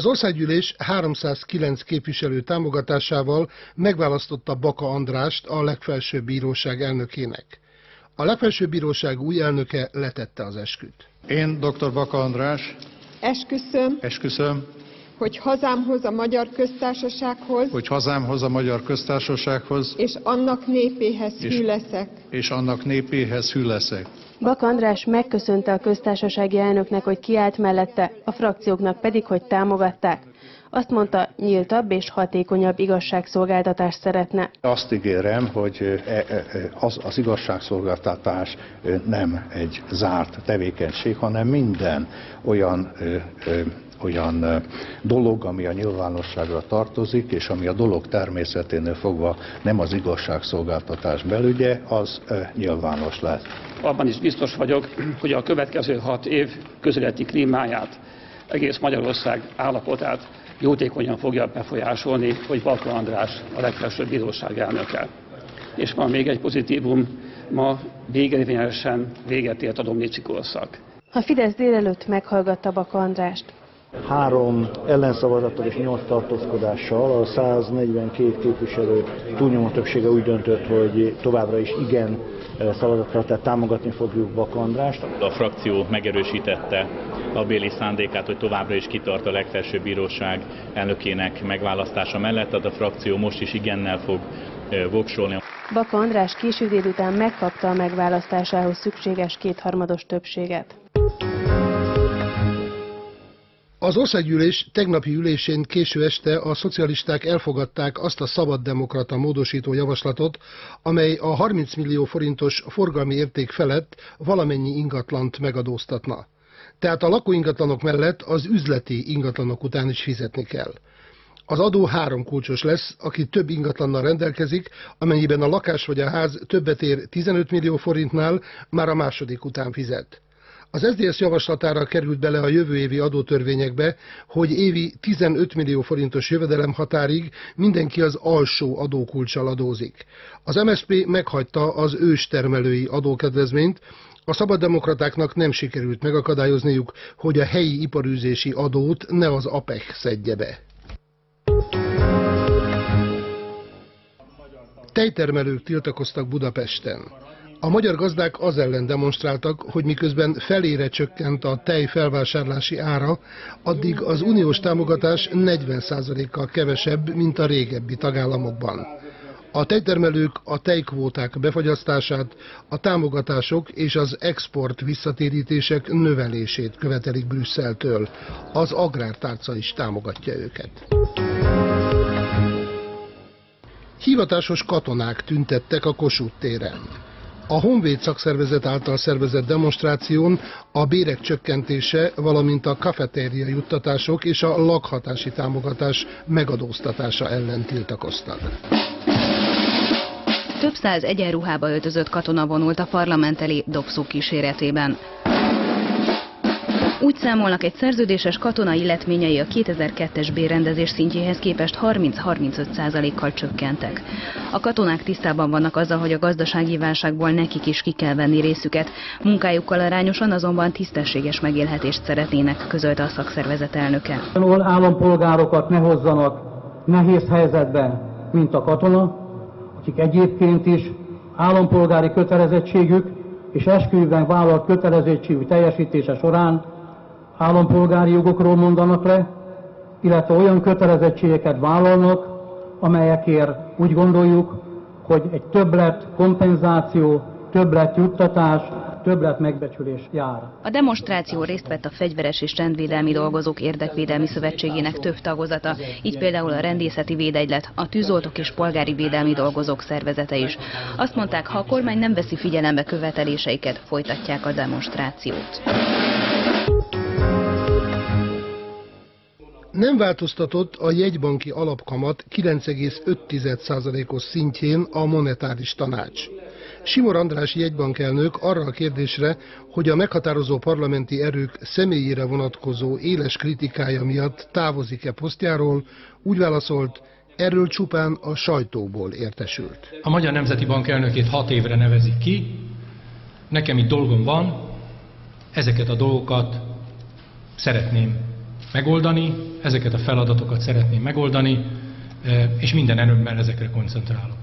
Az országgyűlés 309 képviselő támogatásával megválasztotta Baka Andrást a legfelsőbb bíróság elnökének. A legfelsőbb bíróság új elnöke letette az esküt. Én, dr. Baka András, esküszöm, hogy hazámhoz, a Magyar Köztársasághoz, és annak népéhez hű leszek. Baka András megköszönte a köztársasági elnöknek, hogy kiállt mellette, a frakcióknak pedig, hogy támogatták. Azt mondta, nyíltabb és hatékonyabb igazságszolgáltatást szeretne. Azt ígérem, hogy az igazságszolgáltatás nem egy zárt tevékenység, hanem minden olyan dolog, ami a nyilvánosságra tartozik, és ami a dolog természeténél fogva nem az igazságszolgáltatás belügye, az nyilvános lesz. Abban is biztos vagyok, hogy a következő 6 év közéleti klímáját, egész Magyarország állapotát jótékonyan fogja befolyásolni, hogy Baka András a legfelsőbb bíróság elnöke. És van még egy pozitívum, ma végérvényesen véget ért a Domnici korszak. A Fidesz délelőtt meghallgatta Baka Andrást. 3 ellenszavazattal és 8 tartózkodással a 142 képviselő túlnyomó többsége úgy döntött, hogy továbbra is igen szavazattal, tehát támogatni fogjuk Baka Andrást. A frakció megerősítette abéli szándékát, hogy továbbra is kitart a legfelsőbb bíróság elnökének megválasztása mellett, tehát a frakció most is igennel fog voksolni. Baka András késő délután megkapta a megválasztásához szükséges 2/3 többséget. Az országgyűlés tegnapi ülésén késő este a szocialisták elfogadták azt a szabaddemokrata módosító javaslatot, amely a 30 millió forintos forgalmi érték felett valamennyi ingatlant megadóztatna. Tehát a lakóingatlanok mellett az üzleti ingatlanok után is fizetni kell. Az adó 3 kulcsos lesz, aki több ingatlannal rendelkezik, amennyiben a lakás vagy a ház többet ér 15 millió forintnál, már a második után fizet. Az SZDSZ javaslatára került bele a jövő évi adótörvényekbe, hogy évi 15 millió forintos jövedelemhatárig mindenki az alsó adókulccsal adózik. Az MSZP meghagyta az őstermelői adókedvezményt, a szabaddemokratáknak nem sikerült megakadályozniuk, hogy a helyi iparűzési adót ne az APEC szedje be. Tejtermelők tiltakoztak Budapesten. A magyar gazdák az ellen demonstráltak, hogy miközben felére csökkent a tej felvásárlási ára, addig az uniós támogatás 40%-kal kevesebb, mint a régebbi tagállamokban. A tejtermelők a tejkvóták befagyasztását, a támogatások és az export visszatérítések növelését követelik Brüsszeltől. Az agrártárca is támogatja őket. Hivatásos katonák tüntettek a Kossuth téren. A Honvéd szakszervezet által szervezett demonstráción a bérek csökkentése, valamint a kafetéria juttatások és a lakhatási támogatás megadóztatása ellen tiltakoztak. Több száz egyenruhába öltözött katona vonult a parlament elé dobszó kíséretében. Úgy számolnak, egy szerződéses katona illetményei a 2002-es bérrendezés szintjéhez képest 30-35%-kal csökkentek. A katonák tisztában vannak azzal, hogy a gazdasági válságból nekik is ki kell venni részüket. Munkájukkal arányosan azonban tisztességes megélhetést szeretnének, közölte a szakszervezet elnöke. Olyan állampolgárokat ne hozzanak nehéz helyzetbe, mint a katona, akik egyébként is állampolgári kötelezettségük és esküvőben vállalt kötelezettségük teljesítése során állampolgári jogokról mondanak le, illetve olyan kötelezettségeket vállalnak, amelyekért úgy gondoljuk, hogy egy többlet kompenzáció, többlet juttatás, többlet megbecsülés jár. A demonstráció részt vett a Fegyveres és Rendvédelmi Dolgozók Érdekvédelmi Szövetségének több tagozata, így például a Rendészeti Védegylet, a Tűzoltók és Polgári Védelmi Dolgozók Szervezete is. Azt mondták, ha a kormány nem veszi figyelembe követeléseiket, folytatják a demonstrációt. Nem változtatott a jegybanki alapkamat 9,5%-os szintjén a monetáris tanács. Simor András jegybankelnök arra a kérdésre, hogy a meghatározó parlamenti erők személyére vonatkozó éles kritikája miatt távozik-e posztjáról, úgy válaszolt, erről csupán a sajtóból értesült. A Magyar Nemzeti Bank elnökét 6 évre nevezik ki, nekem itt dolgom van, ezeket a dolgokat szeretném megoldani, ezeket a feladatokat szeretném megoldani, és minden erőmmel ezekre koncentrálok.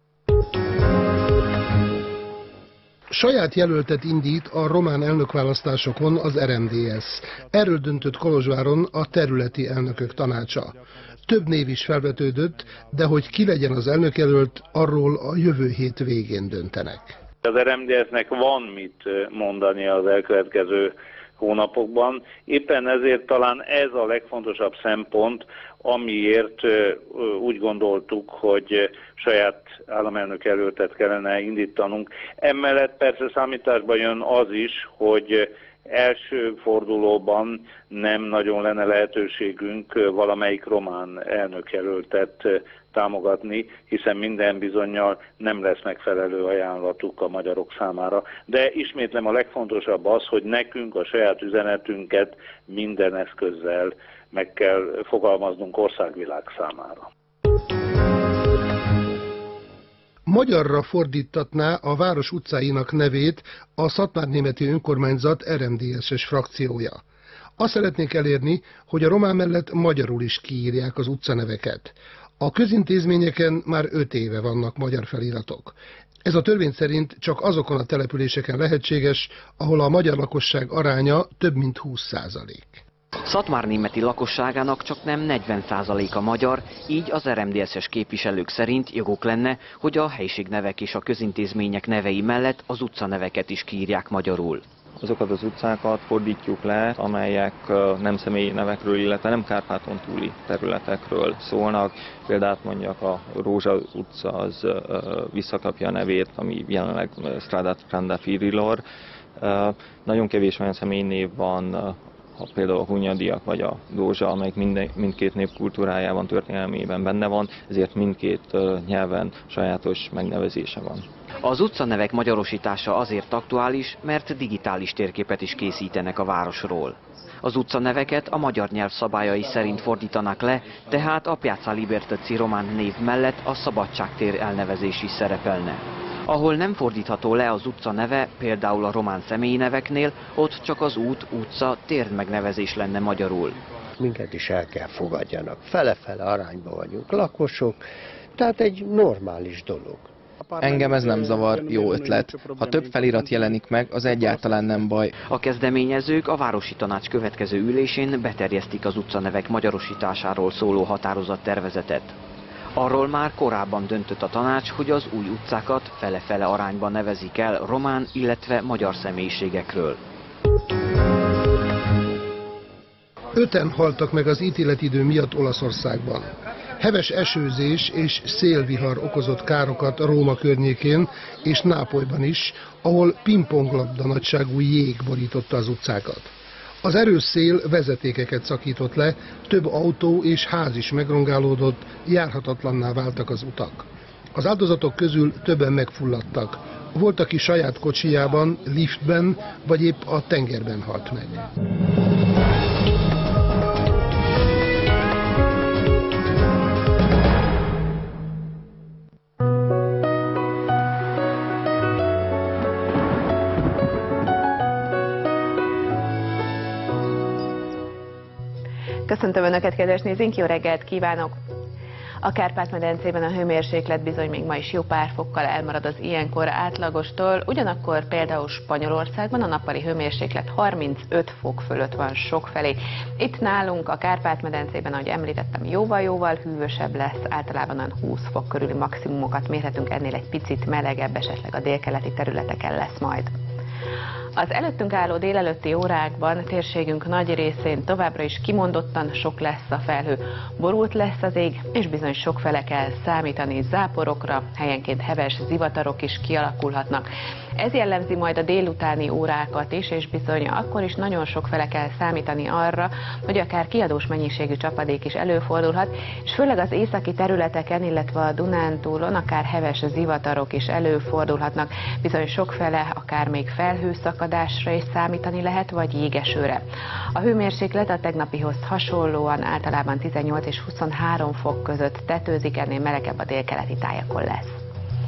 Saját jelöltet indít a román elnökválasztásokon az RMDSZ. Erről döntött Kolozsváron a területi elnökök tanácsa. Több név is felvetődött, de hogy ki legyen az elnökjelölt, arról a jövő hét végén döntenek. Az RMDSZ-nek van mit mondani az elkövetkező hónapokban. Éppen ezért talán ez a legfontosabb szempont, amiért úgy gondoltuk, hogy saját államelnök jelöltet kellene indítanunk. Emellett persze számításba jön az is, hogy első fordulóban nem nagyon lenne lehetőségünk valamelyik román elnökjelöltet támogatni, hiszen minden bizonnyal nem lesz megfelelő ajánlatuk a magyarok számára. De ismétlem, a legfontosabb az, hogy nekünk a saját üzenetünket minden eszközzel meg kell fogalmaznunk országvilág számára. Magyarra fordítatná a város utcáinak nevét a szatmárnémeti önkormányzat RMDSZ-es frakciója. Azt szeretnék elérni, hogy a román mellett magyarul is kiírják az utcaneveket. A közintézményeken már 5 éve vannak magyar feliratok. Ez a törvény szerint csak azokon a településeken lehetséges, ahol a magyar lakosság aránya több mint 20%. Szatmárnémeti lakosságának csak nem 40%-a magyar, így az RMDSZ-es képviselők szerint joguk lenne, hogy a helyiségnevek és a közintézmények nevei mellett az utcaneveket is kiírják magyarul. Azokat az utcákat fordítjuk le, amelyek nem személyi nevekről, illetve nem Kárpáton túli területekről szólnak. Példát mondjak, a Rózsa utca az visszakapja a nevét, ami jelenleg Strada Trandafirillor. Nagyon kevés olyan személynév van, például a Hunyadiak vagy a Dózsa, amelyik mindkét nép kultúrájában, történelmében benne van, ezért mindkét nyelven sajátos megnevezése van. Az utcanevek magyarosítása azért aktuális, mert digitális térképet is készítenek a városról. Az utcaneveket a magyar nyelv szabályai szerint fordítanak le, tehát a Piazza Libertazzi román név mellett a Szabadságtér elnevezés is szerepelne. Ahol nem fordítható le az utca neve, például a román személyi neveknél, ott csak az út, utca, tér megnevezés lenne magyarul. Minket is el kell fogadjanak. Fele-fele arányban vagyunk lakosok, tehát egy normális dolog. Engem ez nem zavar, jó ötlet. Ha több felirat jelenik meg, az egyáltalán nem baj. A kezdeményezők a Városi Tanács következő ülésén beterjesztik az utcanevek magyarosításáról szóló határozattervezetet. Arról már korábban döntött a tanács, hogy az új utcákat fele-fele arányban nevezik el román, illetve magyar személyiségekről. 5-en haltak meg az ítéletidő miatt Olaszországban. Heves esőzés és szélvihar okozott károkat Róma környékén és Nápolyban is, ahol pingponglabda nagyságú jég borította az utcákat. Az erős szél vezetékeket szakított le, több autó és ház is megrongálódott, járhatatlanná váltak az utak. Az áldozatok közül többen megfulladtak. Volt, aki saját kocsijában, liftben vagy épp a tengerben halt meg. Köszöntöm Önöket, kedves nézőink, jó reggelt kívánok! A Kárpát-medencében a hőmérséklet bizony még ma is jó pár fokkal elmarad az ilyenkor átlagostól, ugyanakkor például Spanyolországban a nappali hőmérséklet 35 fok fölött van sokfelé. Itt nálunk a Kárpát-medencében, ahogy említettem, jóval-jóval hűvösebb lesz, általában olyan 20 fok körüli maximumokat mérhetünk, ennél egy picit melegebb, esetleg a délkeleti területeken lesz majd. Az előttünk álló délelőtti órákban térségünk nagy részén továbbra is kimondottan sok lesz a felhő. Borult lesz az ég, és bizony sokfele kell számítani záporokra, helyenként heves zivatarok is kialakulhatnak. Ez jellemzi majd a délutáni órákat is, és bizony akkor is nagyon sokfele kell számítani arra, hogy akár kiadós mennyiségű csapadék is előfordulhat, és főleg az északi területeken, illetve a Dunántúlon akár heves zivatarok is előfordulhatnak. Bizony sokfele akár még felhőszakadásra is számítani lehet, vagy jégesőre. A hőmérséklet a tegnapihoz hasonlóan általában 18 és 23 fok között tetőzik, ennél melegebb a délkeleti tájakon lesz.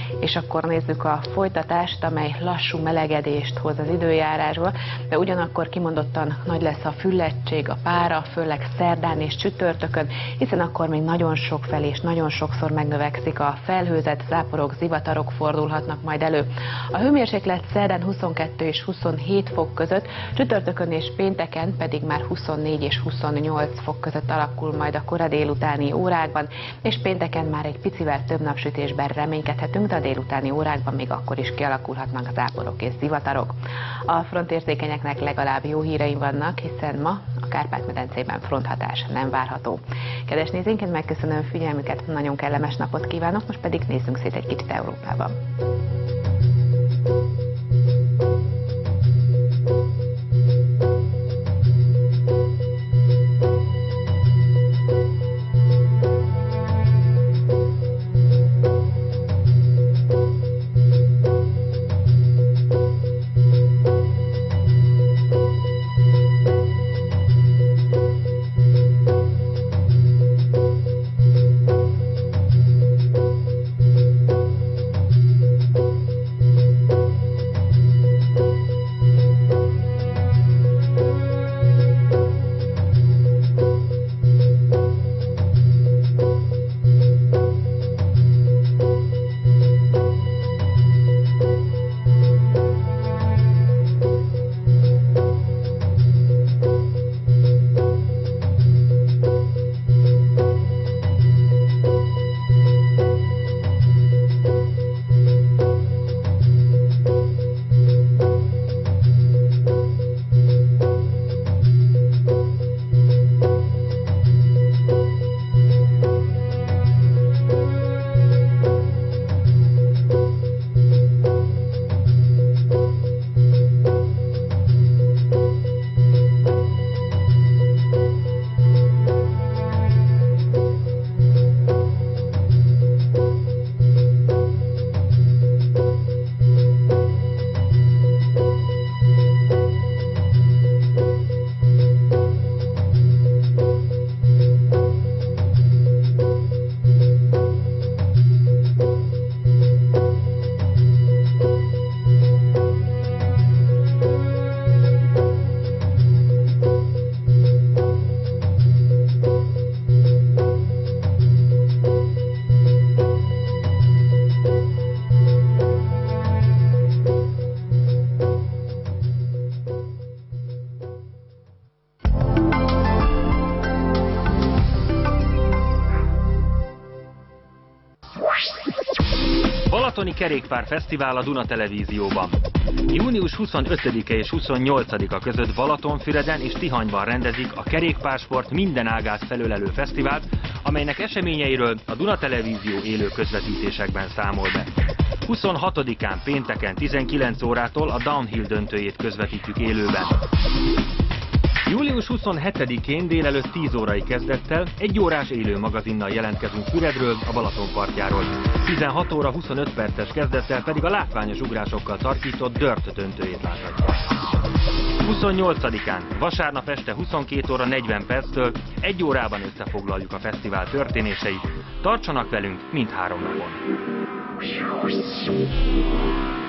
És akkor nézzük a folytatást, amely lassú melegedést hoz az időjárásból, de ugyanakkor kimondottan nagy lesz a füllettség, a pára, főleg szerdán és csütörtökön, hiszen akkor még nagyon sokfelé és nagyon sokszor megnövekszik a felhőzet, záporok, zivatarok fordulhatnak majd elő. A hőmérséklet szerdán 22 és 27 fok között, csütörtökön és pénteken pedig már 24 és 28 fok között alakul majd a kora délutáni órákban, és pénteken már egy picivel több napsütésben reménykedhetünk, de a délutáni órákban még akkor is kialakulhatnak a záporok és zivatarok. A frontérzékenyeknek legalább jó híreim vannak, hiszen ma a Kárpát-medencében fronthatás nem várható. Kedves nézőinket, megköszönöm figyelmüket, nagyon kellemes napot kívánok, most pedig nézzünk szét egy kicsit Európában. Balatoni Kerékpár Fesztivál a Duna Televízióban. Június 25-e és 28-a között Balatonfüreden és Tihanyban rendezik a kerékpársport minden ágát felölelő fesztivált, amelynek eseményeiről a Duna Televízió élő közvetítésekben számol be. 26-án pénteken 19 órától a Downhill döntőjét közvetítjük élőben. Július 27-én délelőtt 10 órai kezdettel egy órás élő magazinnal jelentkezünk Füredről, a Balaton partjáról. 16 óra 25 perces kezdettel pedig a látványos ugrásokkal tarkított Dirt döntőjét láthatjuk. 28-án, vasárnap este 22 óra 40 perctől egy órában összefoglaljuk a fesztivál történéseit. Tartsanak velünk mindhárom napon!